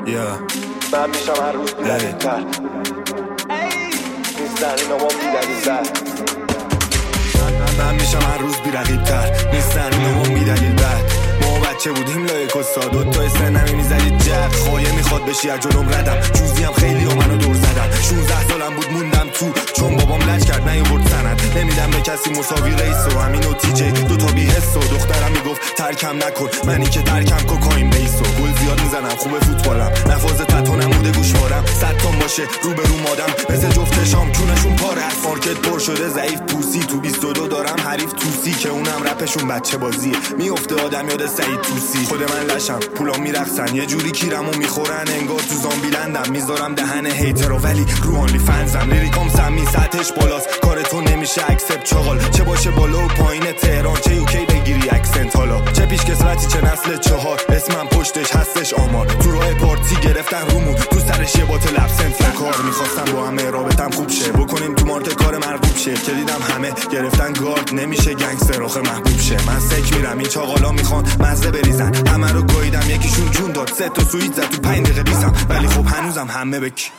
من میشم هر روز بی‌دلیل‌تر، نیستن اینا ما بی‌دلیل‌تر. من میشم هر روز بی‌رقیب‌تر، نیستن اینا ما بی‌دلیل‌تر. ما بچه بودیم لایک استاد دوتای سنمی میزدید جد. خواهی میخواد بشی از جلوم ردم، جوزی هم خیلی و منو دور زدن. 16 سالم بود موندم تو، چون بابام لج کرد نیاورد سند. نمیدم به کسی مساوی رئیس و همین و تیجه دوتا بی‌حس و دخترم میگفت ترکم نکن، منی که ترکم کوکائین بیس و گل زیاد میزنم خوب فوتبالم، نفاذ تتو نموده گوشوارم 100 تن باشه رو به رو مادم مثل جفت شام کونشون پاره از مارکت پر شده ضعیف پوسی. تو 22 دارم حریف توسی که اونم رپشون بچه بازیه، میفته آدم یاد سعید توسی. خود من لشم پولام میرقصن یه جوری کیرمو میخورن انگار تو زامبیلندم. میذارم دهن هیترو ولی رو آنلی فنزم، لیریکام سمی سطحش بالاست کارتون نمیشه اکسپت چاقال. چه باشه بالا و پایین تهران، چه یوکی بگیری اکسنت حالا، چه پیش کسوتی چه نسل چهار اسمم پشتش هستش آمار. تو راه پارتی گرفتن رومون تو سرش یه باتل ابسنت کار. میخواستم با همه رابطم خوب شه، بکنیم تو مارت کار مرغوب شه، که دیدم همه گرفتن گارد نمیشه گنگستر آخه محبوب شه. من سک میرم این چاقالا میخوان مزه بریزن، همه رو گاییدم یکیشون جون داد 3 تا سویت زد تو 5 دقیقه بیسم، ولی خب هنوزم همه بک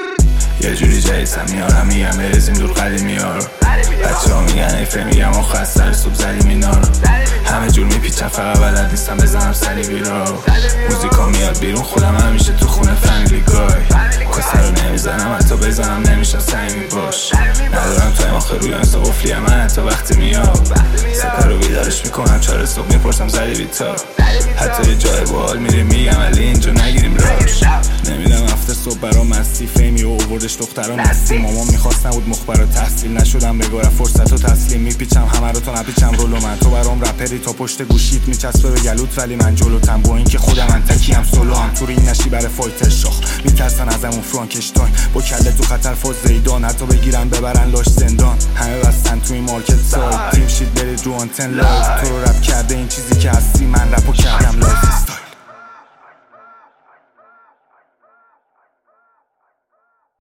یه جوری جایستم میارم میگم بریزیم دور قدیمی ها رو. بچه ها میگن ایفه میگم آخه از سر صبح زدیم اینا رو. همه جور میپیچم فقط بلد نیستم بزنم سلیبی رو. موزیکا میاد بیرون خودم همیشه تو خونه فامیلی گای. کسه رو نمیزنم حتی بزنم نمیشم صمیمی باش. ندارم تایم آخه روی انستا قفلیم من حتی وقتی میاد. سپر رو بیدارش میکنم 4 صبح میپرسم زدی تا حتی یه جای بال میریم میگم ولی اینجا نگیریم راش. نمیدم هفته صبح برا مستی فیمی و اووردش دختران هستی. مامان میخواست نبود مخبر تحصیل نشدم بگارم فرصت و تسلیم. میپیچم همه رو تو نپیچم رولو من، تو برام رپری تا پشت گوشیت میچسبه به گلوت ولی من جلوتم. با اینکه خودم من تکیم سولو هم تو این نشی برای فایت شاخ. میترسن ازمون فرانکشتاین با کله تو خطر فاز زیدان، حتی بگیرن ببرن لاش زندان. همه بستن تو این مارکت سایت تیم شید برید رو آنتن لایو. تو رو رپ کرده این چیزی که هستی من رپو کردم